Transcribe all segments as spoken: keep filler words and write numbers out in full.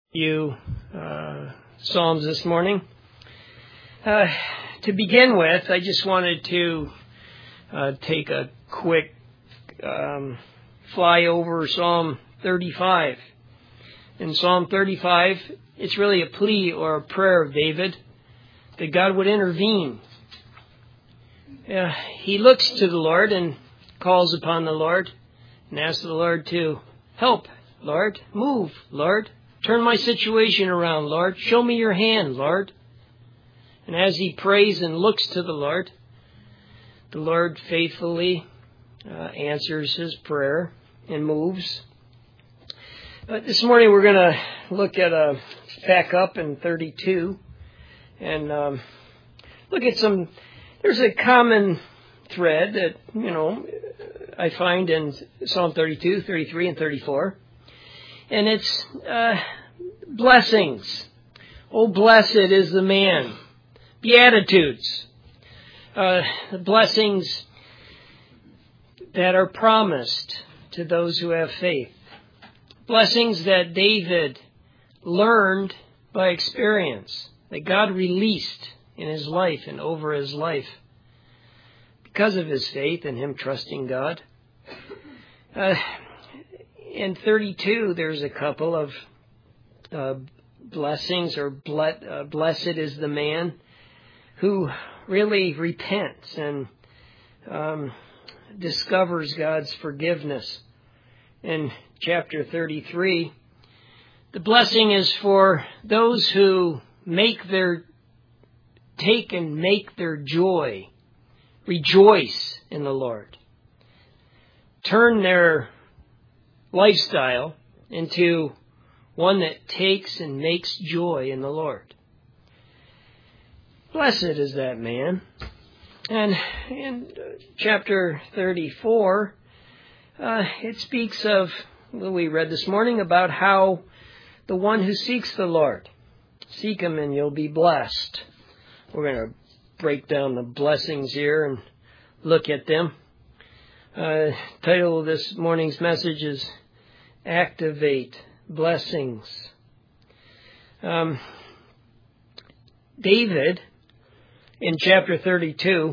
You uh, Psalms this morning. Uh, to begin with, I just wanted to uh, take a quick um, fly over Psalm thirty-five. In Psalm thirty-five, it's really a plea or a prayer of David that God would intervene. Uh, he looks to the Lord and calls upon the Lord and asks the Lord to help, Lord, move, Lord. Turn my situation around, Lord. Show me your hand, Lord. And as he prays and looks to the Lord, the Lord faithfully uh, answers his prayer and moves. But this morning we're going to look at a back up in thirty-two and um, look at some. There's a common thread that, you know, I find in Psalm thirty-two, thirty-three, and thirty-four. And it's uh, blessings. Oh, blessed is the man. Beatitudes. Uh, the blessings that are promised to those who have faith. Blessings that David learned by experience. That God released in his life and over his life. Because of his faith and him trusting God. Uh, In thirty-two, there's a couple of uh, blessings, or ble- uh, blessed is the man who really repents and um, discovers God's forgiveness. In chapter thirty-three, the blessing is for those who make their, take and make their joy, rejoice in the Lord. Turn their lifestyle into one that takes and makes joy in the Lord. Blessed is that man. And in chapter thirty-four, uh, it speaks of, well, we read this morning, about how the one who seeks the Lord, seek him and you'll be blessed. We're going to break down the blessings here and look at them. Uh, title of this morning's message is Activate Blessings. Um, David, in chapter thirty-two,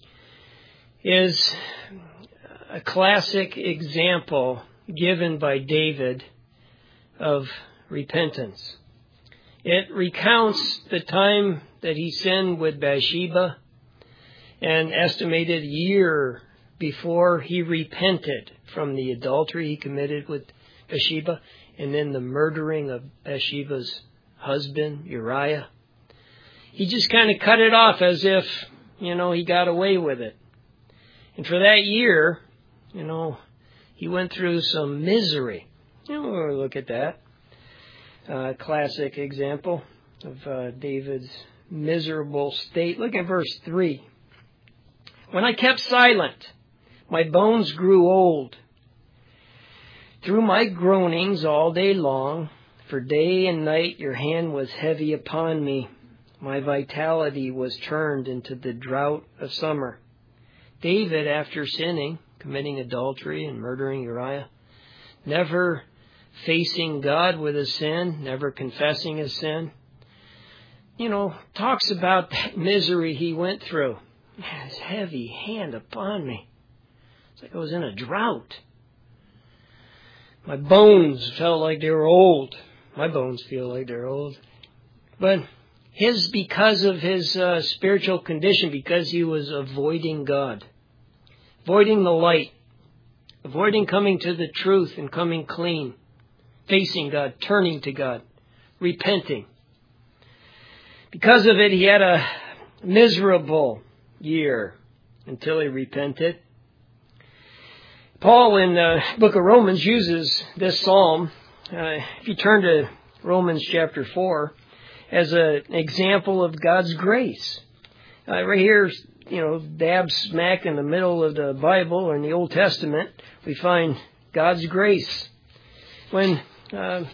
is a classic example given by David of repentance. It recounts the time that he sinned with Bathsheba, an estimated year before he repented from the adultery he committed with Bathsheba, and then the murdering of Bathsheba's husband, Uriah. He just kind of cut it off as if, you know, he got away with it. And for that year, you know, he went through some misery. You know, we'll look at that. Uh, classic example of uh, David's miserable state. Look at verse three. When I kept silent, my bones grew old. Through my groanings all day long, for day and night your hand was heavy upon me. My vitality was turned into the drought of summer. David, after sinning, committing adultery and murdering Uriah, never facing God with his sin, never confessing his sin, you know, talks about that misery he went through. His heavy hand upon me. It's like I was in a drought. My bones felt like they were old. My bones feel like they're old. But his, because of his uh, spiritual condition, because he was avoiding God, avoiding the light, avoiding coming to the truth and coming clean, facing God, turning to God, repenting. Because of it, he had a miserable year until he repented. Paul in the book of Romans uses this psalm, uh, if you turn to Romans chapter four, as a, an example of God's grace. Uh, right here, you know, dab smack in the middle of the Bible or in the Old Testament, we find God's grace. When uh,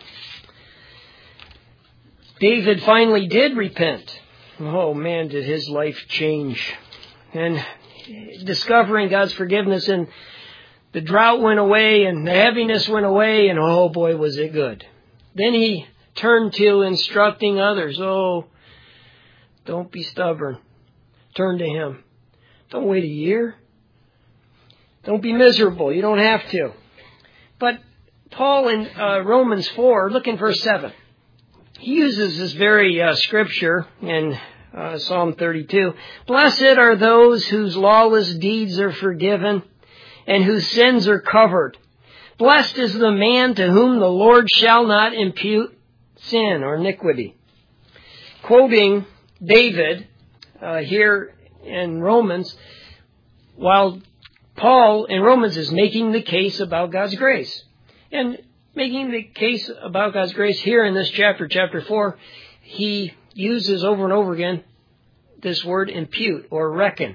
David finally did repent, oh man, did his life change. And discovering God's forgiveness, and the drought went away and the heaviness went away, and oh boy, was it good. Then he Turn to instructing others. Oh, don't be stubborn. Turn to Him. Don't wait a year. Don't be miserable. You don't have to. But Paul in uh, Romans four, look in verse seven. He uses this very uh, scripture in uh, Psalm thirty-two. Blessed are those whose lawless deeds are forgiven and whose sins are covered. Blessed is the man to whom the Lord shall not impute sin or iniquity. Quoting David uh, here in Romans, while Paul in Romans is making the case about God's grace. And making the case about God's grace here in this chapter, chapter four, he uses over and over again this word impute or reckon,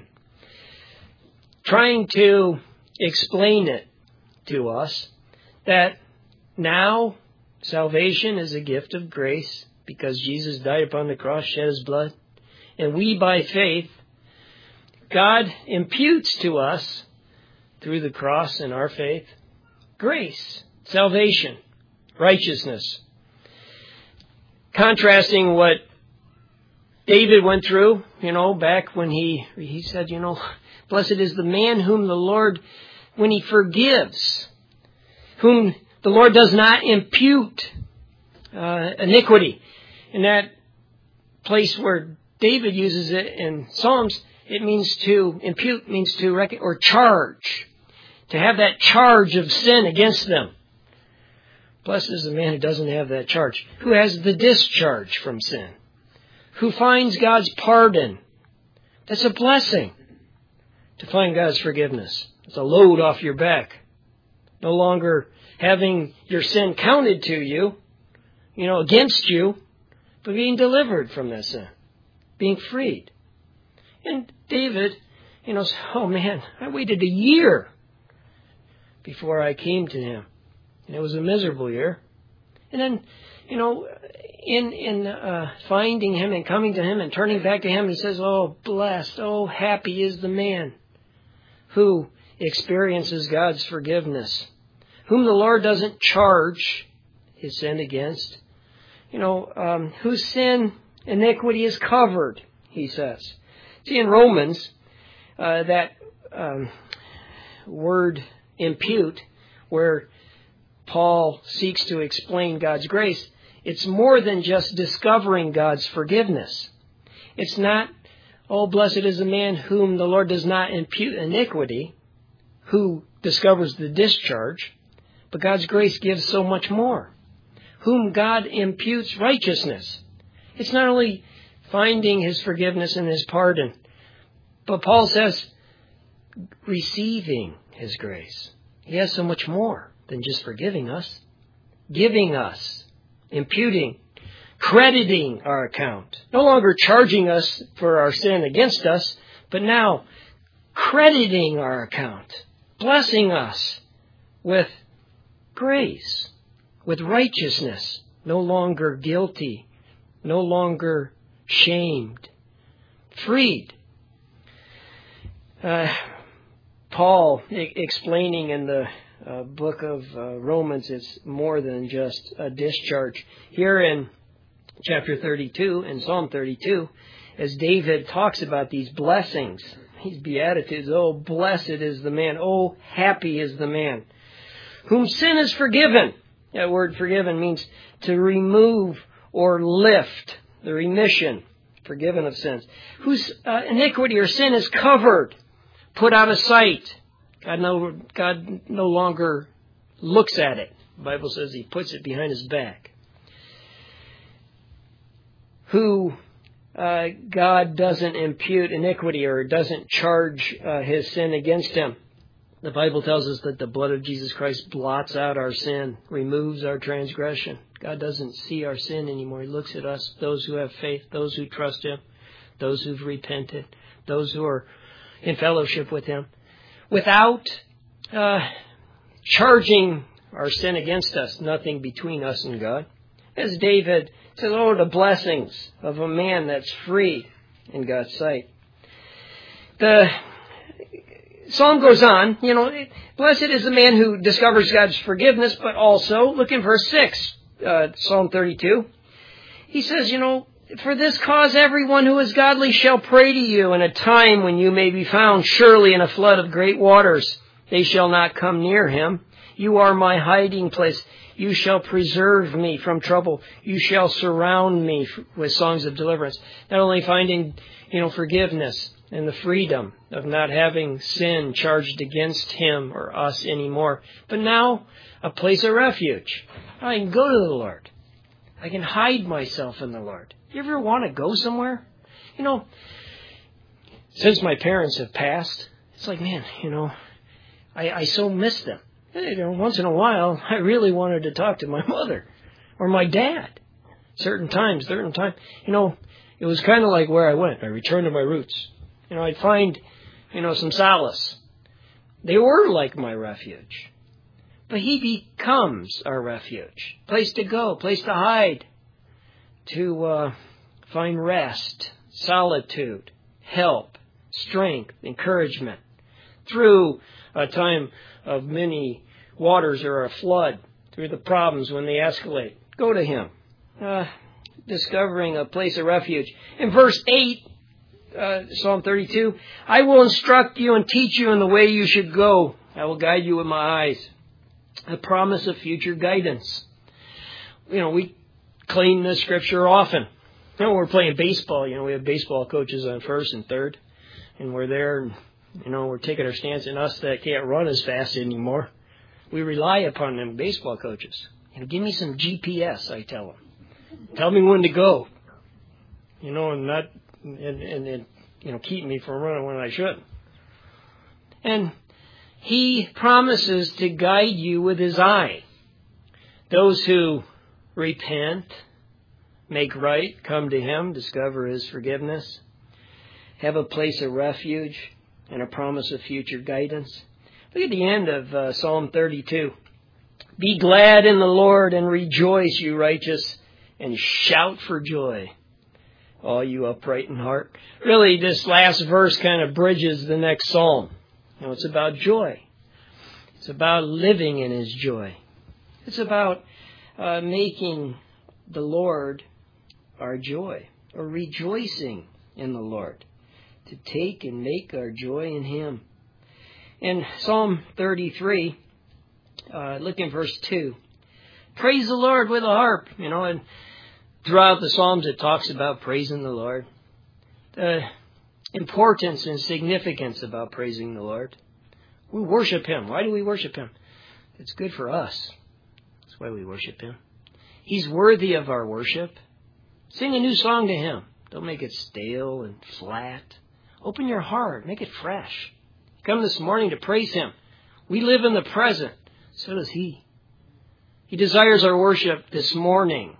trying to explain it to us that now salvation is a gift of grace because Jesus died upon the cross, shed His blood, and we by faith, God imputes to us through the cross and our faith grace, salvation, righteousness. Contrasting what David went through, you know, back when he he said, you know, blessed is the man whom the Lord, when He forgives, whom the Lord does not impute uh, iniquity. In that place where David uses it in Psalms, it means to impute, means to reckon or charge, to have that charge of sin against them. Blessed is the man who doesn't have that charge, who has the discharge from sin, who finds God's pardon. That's a blessing to find God's forgiveness. It's a load off your back. No longer having your sin counted to you, you know, against you, but being delivered from that sin, being freed. And David, you know, said, oh man, I waited a year before I came to Him. And it was a miserable year. And then, you know, in in uh, finding Him and coming to Him and turning back to Him, he says, oh, blessed, oh, happy is the man who experiences God's forgiveness, whom the Lord doesn't charge his sin against, you know, um, whose sin, iniquity is covered, he says. See, in Romans, uh, that um, word impute, where Paul seeks to explain God's grace, it's more than just discovering God's forgiveness. It's not, oh, blessed is the man whom the Lord does not impute iniquity, who discovers the discharge, but God's grace gives so much more. Whom God imputes righteousness. It's not only finding His forgiveness and His pardon, but Paul says, receiving His grace. He has so much more than just forgiving us, giving us, imputing, crediting our account. No longer charging us for our sin against us, but now crediting our account, blessing us with grace, with righteousness, no longer guilty, no longer shamed, freed. Uh, Paul e- explaining in the uh, book of uh, Romans, it's more than just a discharge. Here in chapter thirty-two, in Psalm thirty-two, as David talks about these blessings, these beatitudes, oh, blessed is the man, oh, happy is the man, whom sin is forgiven. That word forgiven means to remove or lift, the remission, forgiven of sins. Whose uh, iniquity or sin is covered, put out of sight. God no, God no longer looks at it. The Bible says He puts it behind His back. Who uh, God doesn't impute iniquity or doesn't charge uh, His sin against him. The Bible tells us that the blood of Jesus Christ blots out our sin, removes our transgression. God doesn't see our sin anymore. He looks at us, those who have faith, those who trust Him, those who've repented, those who are in fellowship with Him, without uh, charging our sin against us, nothing between us and God. As David says, oh, the blessings of a man that's free in God's sight. The Psalm goes on, you know, blessed is the man who discovers God's forgiveness, but also, look in verse six. uh, Psalm thirty-two. He says, you know, for this cause everyone who is godly shall pray to you in a time when you may be found. Surely in a flood of great waters they shall not come near him. You are my hiding place. You shall preserve me from trouble. You shall surround me with songs of deliverance. Not only finding, you know, forgiveness and the freedom of not having sin charged against him or us anymore, but now a place of refuge. I can go to the Lord. I can hide myself in the Lord. You ever want to go somewhere? You know, since my parents have passed, it's like, man, you know, I, I so miss them. You know, once in a while, I really wanted to talk to my mother or my dad. Certain times, certain times. You know, it was kind of like where I went. I returned to my roots. You know, I'd find, you know, some solace. They were like my refuge. But he becomes our refuge. Place to go, place to hide. To uh, find rest, solitude, help, strength, encouragement. Through a time of many waters or a flood, through the problems when they escalate. Go to him. Uh, discovering a place of refuge. In verse eight, uh, Psalm thirty-two, I will instruct you and teach you in the way you should go. I will guide you with my eyes. A promise of future guidance. You know, we clean the scripture often. You know, we're playing baseball. You know, we have baseball coaches on first and third. And we're there and, you know, we're taking our stance. And us that can't run as fast anymore, we rely upon them baseball coaches. You know, give me some G P S, I tell them. Tell me when to go. You know, and not, and, and, and you know, keep me from running when I shouldn't. And he promises to guide you with his eye. Those who repent, make right, come to him, discover his forgiveness, have a place of refuge and a promise of future guidance. Look at the end of uh, Psalm thirty-two. Be glad in the Lord and rejoice, you righteous, and shout for joy, all you upright in heart. Really, this last verse kind of bridges the next psalm. You know, it's about joy. It's about living in his joy. It's about uh, making the Lord our joy, or rejoicing in the Lord, to take and make our joy in him. In Psalm thirty-three, uh, look in verse two. Praise the Lord with a harp. You know, and throughout the Psalms it talks about praising the Lord. The importance and significance about praising the Lord. We worship him. Why do we worship him? It's good for us. That's why we worship him. He's worthy of our worship. Sing a new song to him. Don't make it stale and flat. Open your heart. Make it fresh. Come this morning to praise him. We live in the present. So does he. He desires our worship this morning.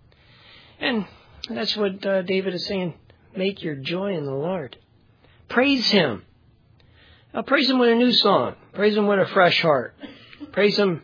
And that's what uh, David is saying. Make your joy in the Lord. Praise him. Now, praise him with a new song. Praise him with a fresh heart. Praise him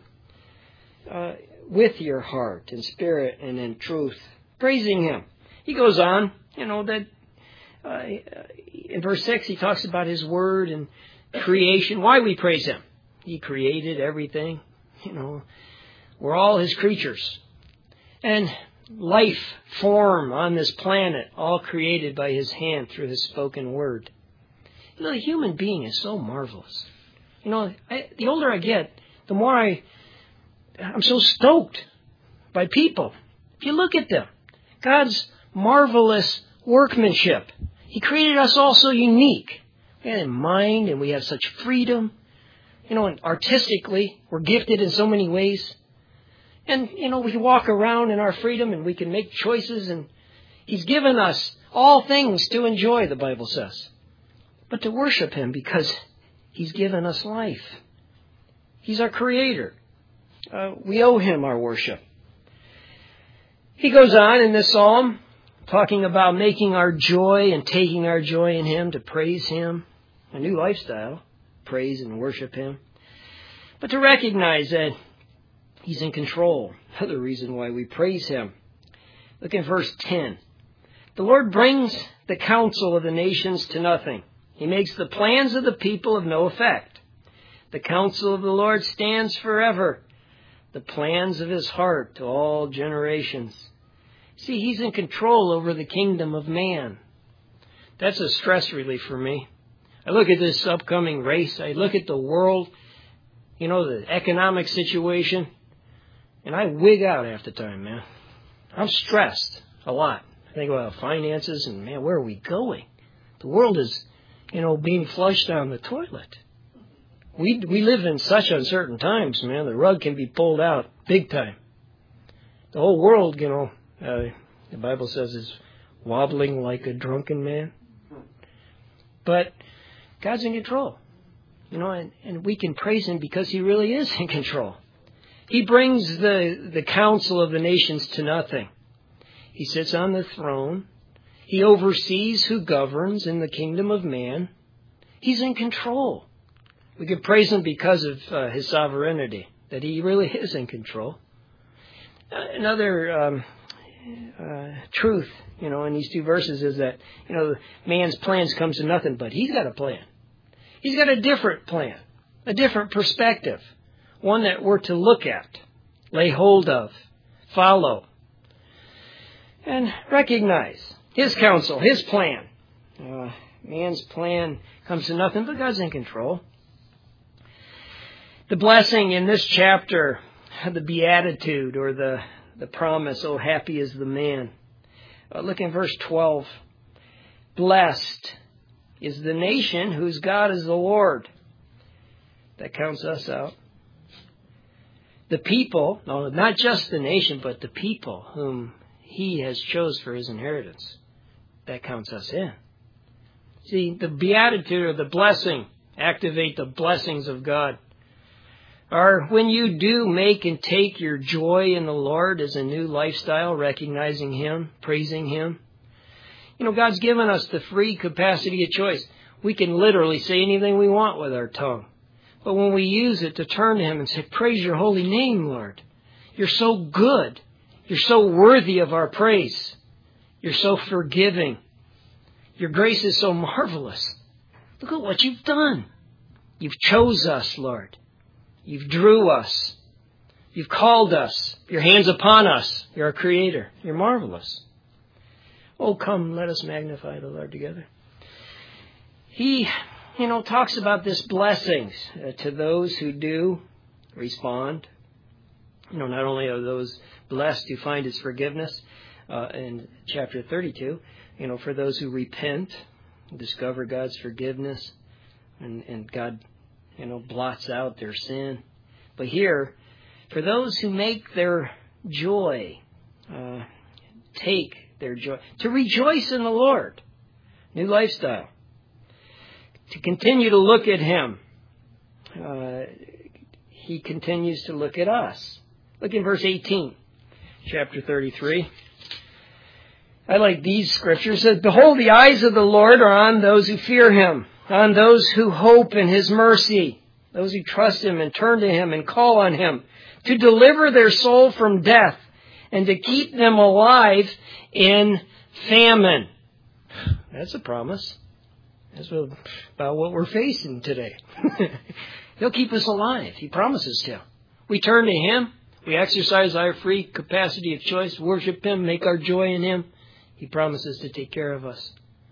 uh, with your heart and spirit and in truth. Praising him. He goes on, you know, that uh, in verse six he talks about his word and creation. Why we praise him? He created everything. You know, we're all his creatures. And life form on this planet, all created by his hand through his spoken word. You know, the human being is so marvelous. You know, I, the older I get, the more I, I'm so stoked by people. If you look at them, God's marvelous workmanship. He created us all so unique. We have mind and we have such freedom. You know, and artistically, we're gifted in so many ways. And, you know, we walk around in our freedom and we can make choices. And he's given us all things to enjoy, the Bible says. But to worship him because he's given us life. He's our creator. Uh, we owe him our worship. He goes on in this psalm, talking about making our joy and taking our joy in him to praise him. A new lifestyle, praise and worship him. But to recognize that he's in control. Another reason why we praise him. Look at verse ten. The Lord brings the counsel of the nations to nothing. He makes the plans of the people of no effect. The counsel of the Lord stands forever. the plans of his heart to all generations. See, he's in control over the kingdom of man. That's a stress relief for me. I look at this upcoming race. I look at the world, you know, the economic situation, and I wig out half the time, man. I'm stressed a lot. I think about finances and, man, where are we going? The world is, you know, being flushed down the toilet. We we live in such uncertain times, man. The rug can be pulled out big time. The whole world, you know, uh, the Bible says is wobbling like a drunken man. But God's in control, you know, and, and we can praise him because he really is in control. He brings the, the counsel of the nations to nothing. He sits on the throne. He oversees who governs in the kingdom of man. He's in control. We can praise him because of uh, his sovereignty, that he really is in control. Uh, another um, uh, truth, you know, in these two verses is that, you know, man's plans comes to nothing, but he's got a plan. He's got a different plan, a different perspective, one that we're to look at, lay hold of, follow, and recognize his counsel, his plan. Uh, man's plan comes to nothing, but God's in control. The blessing in this chapter, the beatitude or the, the promise, oh, happy is the man. Uh, look in verse twelve. Blessed is the nation whose God is the Lord. That counts us out. The people, no, not just the nation, but the people whom he has chose for his inheritance. That counts us in. See, the beatitude or the blessing, activate the blessings of God, are when you do make and take your joy in the Lord as a new lifestyle, recognizing him, praising him. You know, God's given us the free capacity of choice. We can literally say anything we want with our tongue. But when we use it to turn to him and say, praise your holy name, Lord. You're so good. You're so worthy of our praise. You're so forgiving. Your grace is so marvelous. Look at what you've done. You've chose us, Lord. You've drew us. You've called us. Your hand's upon us. You're our creator. You're marvelous. Oh, come, let us magnify the Lord together. He, you know, talks about this blessings uh, to those who do respond. You know, not only are those blessed who find his forgiveness uh, in chapter thirty-two, you know, for those who repent, discover God's forgiveness, and, and God, you know, blots out their sin. But here, for those who make their joy, uh, take their joy, to rejoice in the Lord, new lifestyle, to continue to look at him. Uh, he continues to look at us. Look in verse eighteen, chapter thirty-three. I like these scriptures. It says, behold, the eyes of the Lord are on those who fear him, on those who hope in his mercy, those who trust him and turn to him and call on him, to deliver their soul from death and to keep them alive in famine. That's a promise. That's what, about what we're facing today. He'll keep us alive. He promises to. We turn to him. We exercise our free capacity of choice, worship him, make our joy in him. He promises to take care of us.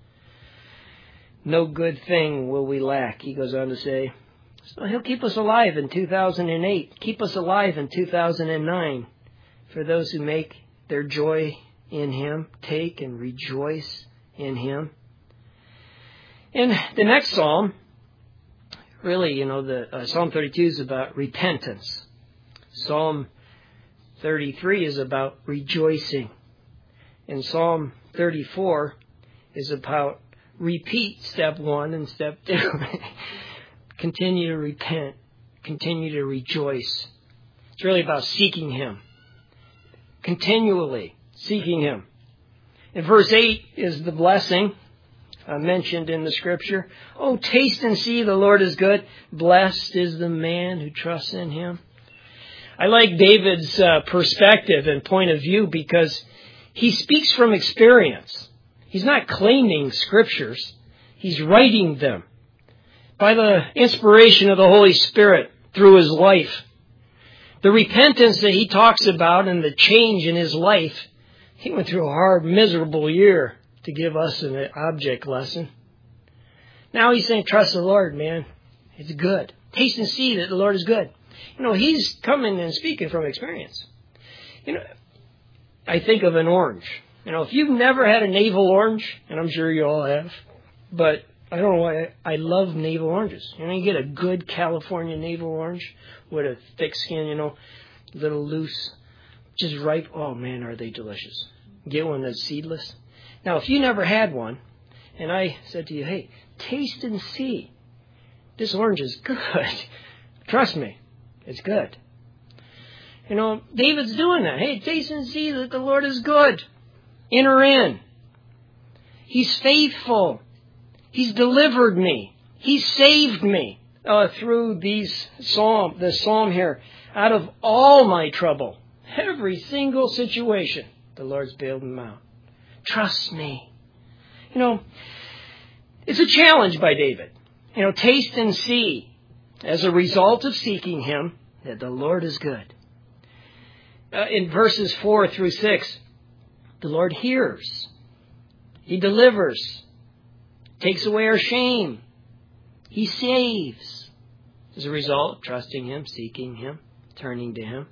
No good thing will we lack, he goes on to say. So he'll keep us alive in two thousand eight, keep us alive in two thousand nine. For those who make their joy in him, take and rejoice in him. And the next psalm, really, you know, the uh, Psalm thirty-two is about repentance. Psalm thirty-three is about rejoicing. And Psalm thirty-four is about repeat step one and step two. Continue to repent. Continue to rejoice. It's really about seeking him. Continually seeking him. And verse eight is the blessing uh, mentioned in the scripture. Oh, taste and see the Lord is good. Blessed is the man who trusts in him. I like David's uh, perspective and point of view because he speaks from experience. He's not claiming scriptures. He's writing them by the inspiration of the Holy Spirit through his life. The repentance that he talks about and the change in his life, he went through a hard, miserable year to give us an object lesson. Now he's saying, trust the Lord, man. It's good. Taste and see that the Lord is good. You know, he's coming and speaking from experience. You know, I think of an orange. You know, if you've never had a navel orange, and I'm sure you all have, but I don't know why, I love navel oranges. You know, you get a good California navel orange with a thick skin, you know, a little loose, just ripe. Oh, man, are they delicious. Get one that's seedless. Now, if you never had one, and I said to you, hey, taste and see. This orange is good. Trust me, it's good. You know, David's doing that. Hey, taste and see that the Lord is good. Enter in. He's faithful. He's delivered me. He saved me uh, through these psalm, the psalm here. Out of all my trouble, every single situation, the Lord's bailed him out. Trust me. You know, it's a challenge by David. You know, taste and see, as a result of seeking him, that the Lord is good. Uh, in verses four through six, the Lord hears. He delivers. Takes away our shame. He saves. As a result of trusting him, seeking him, turning to him.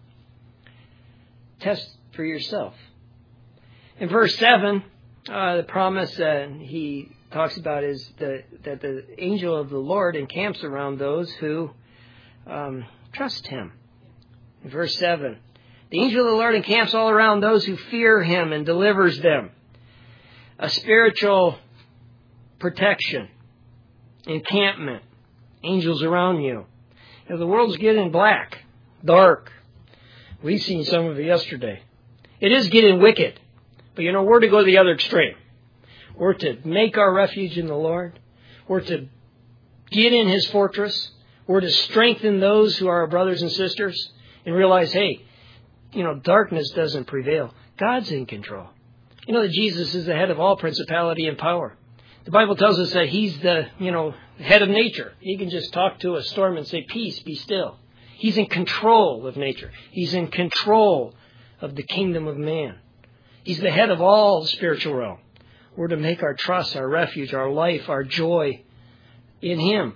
Test for yourself. In verse seven, uh, the promise that he talks about is the, that the angel of the Lord encamps around those who um, trust him. In verse seven, the angel of the Lord encamps all around those who fear him and delivers them. A spiritual protection, encampment, angels around you. You know, the world's getting black, dark. We've seen some of it yesterday. It is getting wicked. But you know, we're to go to the other extreme. We're to make our refuge in the Lord. We're to get in his fortress. We're to strengthen those who are our brothers and sisters and realize, hey, you know, darkness doesn't prevail. God's in control. You know that Jesus is the head of all principality and power. The Bible tells us that he's the, you know, head of nature. He can just talk to a storm and say, peace, be still. He's in control of nature. He's in control of the kingdom of man. He's the head of all the spiritual realm. We're to make our trust, our refuge, our life, our joy in him.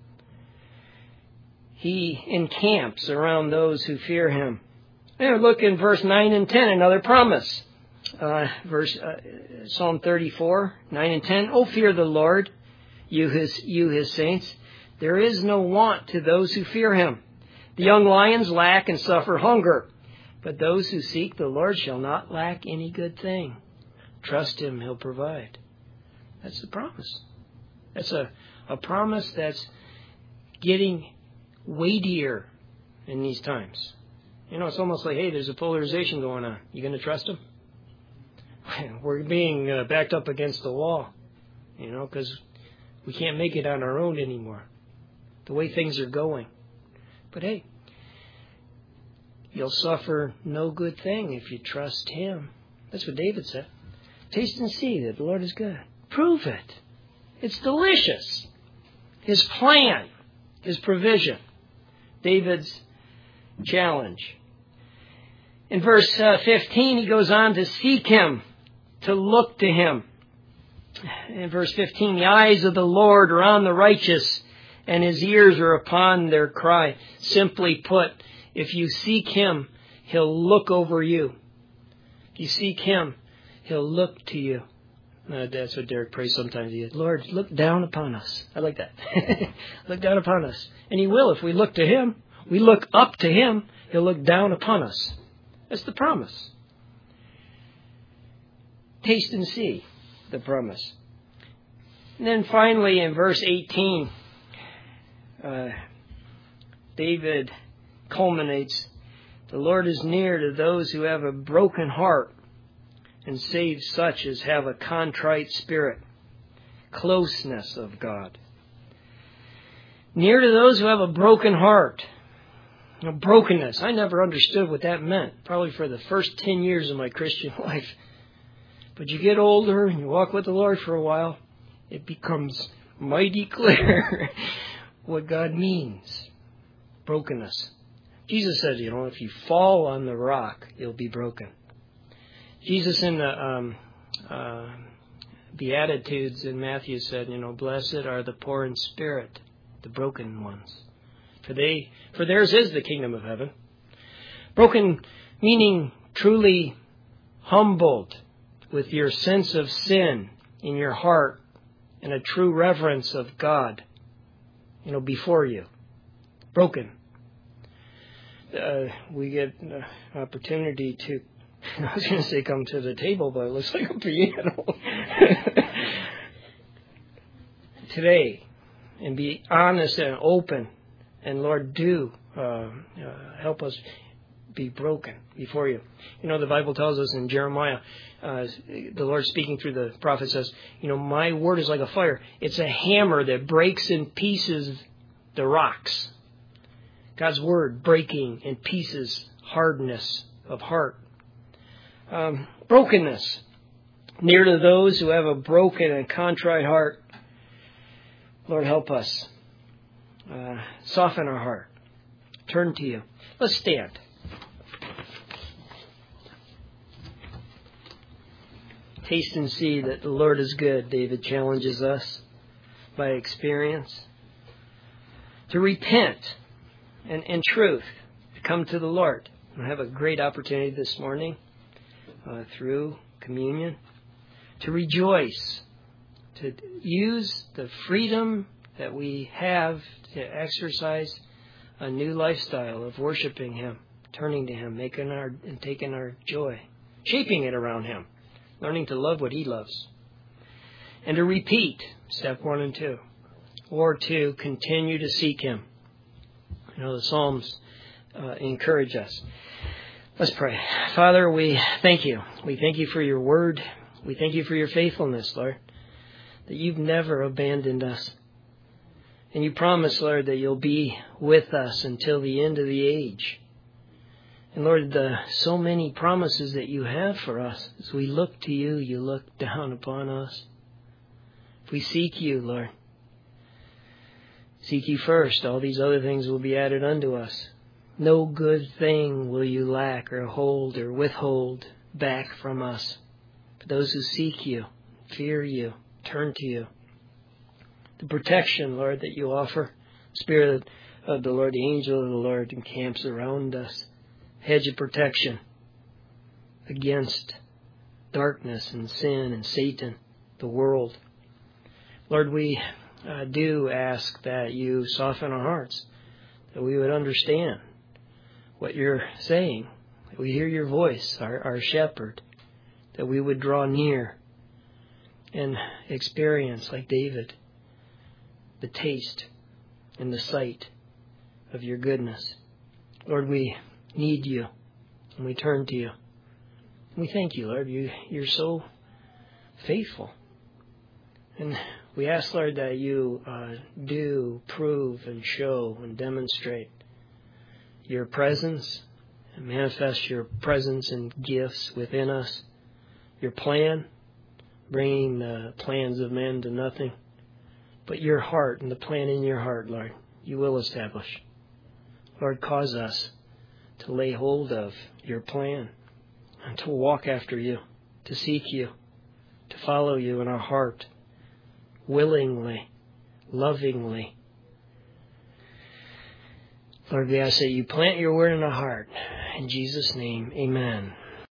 He encamps around those who fear him. Now look in verse nine and ten, another promise. Uh, verse uh, Psalm thirty-four, nine and ten. Oh, fear the Lord, you his, you his saints. There is no want to those who fear him. The young lions lack and suffer hunger, but those who seek the Lord shall not lack any good thing. Trust him, he'll provide. That's the promise. That's a, a promise that's getting weightier in these times. You know, it's almost like, hey, there's a polarization going on. You going to trust him? We're being uh, backed up against the wall, you know, because we can't make it on our own anymore, the way things are going. But hey, you'll suffer no good thing if you trust him. That's what David said. Taste and see that the Lord is good. Prove it. It's delicious. His plan, his provision. David's challenge. In verse uh, fifteen, he goes on to seek him, to look to him. In verse fifteen, the eyes of the Lord are on the righteous, and his ears are upon their cry. Simply put, if you seek him, he'll look over you. If you seek him, he'll look to you. Uh, that's what Derek prays sometimes. He, Lord, look down upon us. I like that. Look down upon us. And he will if we look to him. We look up to him, he'll look down upon us. That's the promise. Taste and see the promise. And then finally in verse eighteen, uh, David culminates, the Lord is near to those who have a broken heart and saves such as have a contrite spirit. Closeness of God. Near to those who have a broken heart. You know, brokenness. I never understood what that meant. Probably for the first ten years of my Christian life. But you get older and you walk with the Lord for a while, it becomes mighty clear what God means. Brokenness. Jesus said, you know, if you fall on the rock, you'll be broken. Jesus in the um, uh, Beatitudes in Matthew said, you know, blessed are the poor in spirit, the broken ones, for they, for theirs is the kingdom of heaven. Broken meaning truly humbled with your sense of sin in your heart and a true reverence of God, you know, before you. Broken. Uh, we get an opportunity to, I was going to say come to the table, but it looks like a piano. Today, and be honest and open. And Lord, do uh, uh, help us be broken before you. You know, the Bible tells us in Jeremiah, uh, the Lord speaking through the prophet says, you know, my word is like a fire. It's a hammer that breaks in pieces the rocks. God's word breaking in pieces hardness of heart. Um, brokenness. Near to those who have a broken and contrite heart. Lord, help us. Uh, soften our heart. Turn to you. Let's stand. Taste and see that the Lord is good. David challenges us by experience to repent and in truth to come to the Lord. We have a great opportunity this morning uh, through communion to rejoice, to use the freedom that we have to exercise a new lifestyle of worshiping Him, turning to Him, making our and taking our joy, shaping it around Him, learning to love what He loves, and to repeat step one and two, or to continue to seek Him. You know, the Psalms uh, encourage us. Let's pray. Father, we thank you. We thank you for your word. We thank you for your faithfulness, Lord, that you've never abandoned us. And you promise, Lord, that you'll be with us until the end of the age. And Lord, the so many promises that you have for us, as we look to you, you look down upon us. If we seek you, Lord, seek you first, all these other things will be added unto us. No good thing will you lack or hold or withhold back from us. For those who seek you, fear you, turn to you. The protection, Lord, that you offer, Spirit of the Lord, the angel of the Lord encamps around us. Hedge of protection against darkness and sin and Satan, the world. Lord, we uh, do ask that you soften our hearts, that we would understand what you're saying, that we hear your voice, our, our shepherd, that we would draw near and experience, like David, the taste and the sight of your goodness. Lord, we need you, and we turn to you. We thank you, Lord. You, you're so faithful. And we ask, Lord, that you uh, do prove and show and demonstrate your presence and manifest your presence and gifts within us. Your plan, bringing the plans of men to nothing. But your heart and the plan in your heart, Lord, you will establish. Lord, cause us to lay hold of your plan and to walk after you, to seek you, to follow you in our heart, willingly, lovingly. Lord, we ask that you plant your word in our heart. In Jesus' name, amen.